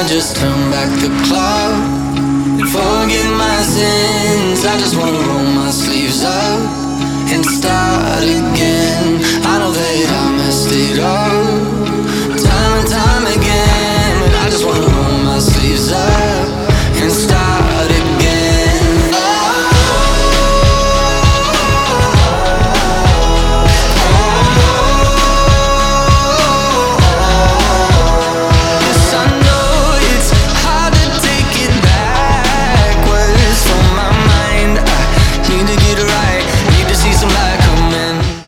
just turn back the clock and forget my sins. I just wanna roll my sleeves up and start again.